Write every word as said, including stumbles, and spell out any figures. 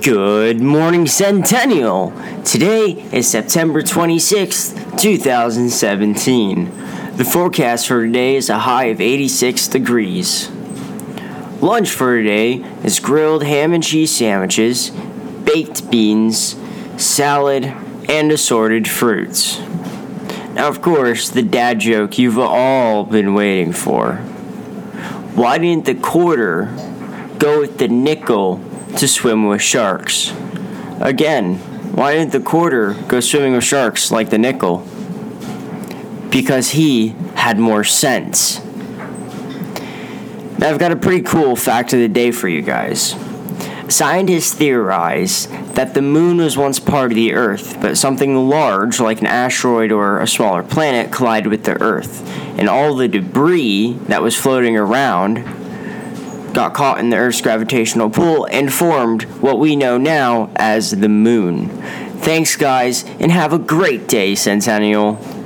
Good morning, Centennial! Today is September twenty-sixth, twenty seventeen. The forecast for today is a high of eighty-six degrees. Lunch for today is grilled ham and cheese sandwiches, baked beans, salad, and assorted fruits. Now, of course, the dad joke you've all been waiting for. Why didn't the quarter go with the nickel to swim with sharks? Again, why didn't the quarter go swimming with sharks like the nickel? Because he had more sense. Now, I've got a pretty cool fact of the day for you guys. Scientists theorize that the moon was once part of the Earth, but something large, like an asteroid or a smaller planet, collided with the Earth, and all the debris that was floating around got caught in the Earth's gravitational pull and formed what we know now as the moon. Thanks, guys, and have a great day, Centennial.